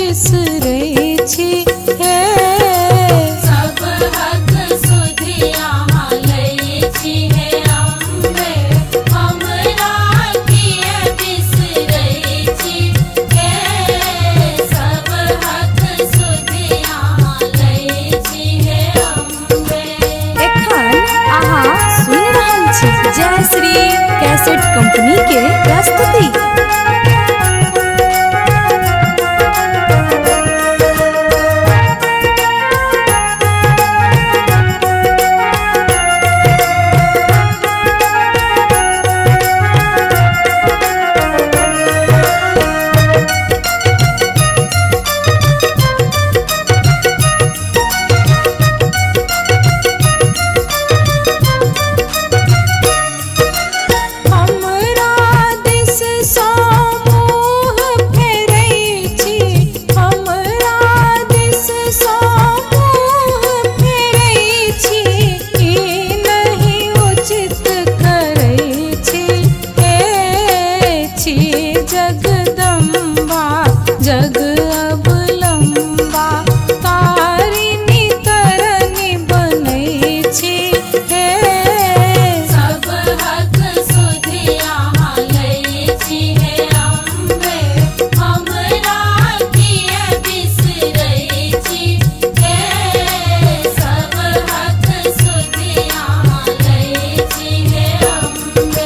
बिसरै छी हे सब हक सुधिया लै छी हे अम्बे हमरा किया बिसरै छी हे सब हक सुधिया लै छी हे अम्बे। एखन अहाँ सुनि रहल छी जय श्री कैसेट कंपनी के प्रस्तुति। हमरा दिस सँ मुँह फेरै छी हमरा दिस सँ मुँह फेरै छी ई नहीं उचित करै छी हे छी जगदम्बा जग अवलम्बा तारिणी तरनी बनै छी हे सब हक सुधिया लै छी हे अम्बे हमरा किया बिसरै छी हे सब हक सुधिया लै छी हे अम्बे।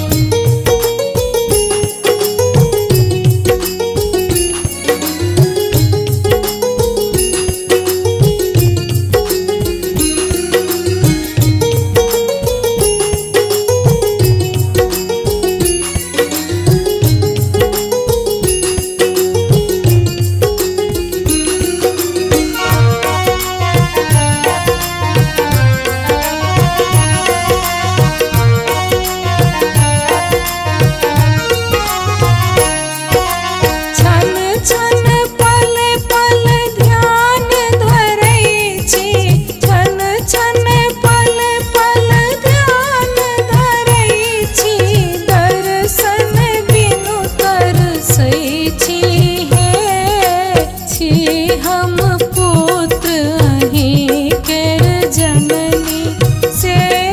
छन छन पल पल ध्यान धरै छी छन छन पल पल ध्यान धरै छी दर्शन बिनु तरसै छी हे छी हम पुत्र अहीं केर जननी से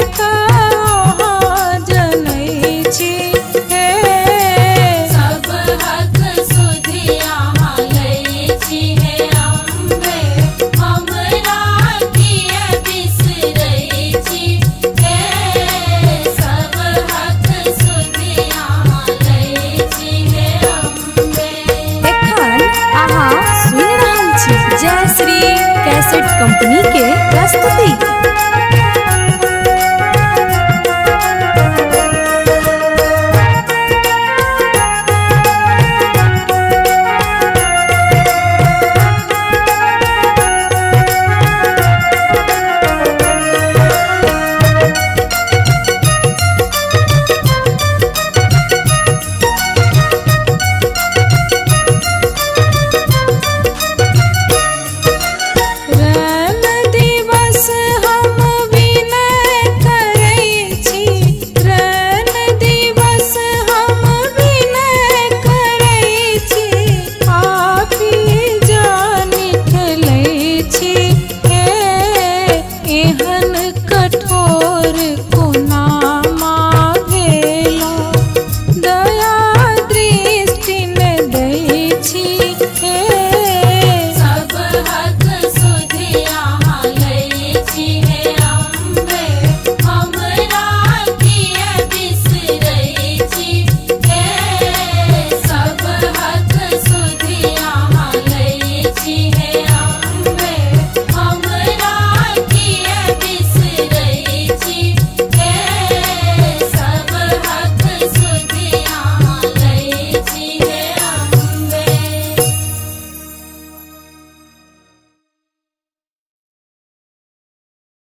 अहाँ जनै छी हे सब हक सुधिया लै छी हे अम्बे हमरा किया बिसरै छी हे सब हक सुधिया लै छी हे अम्बे। एखन अहाँ सुनि रहल छी जय श्री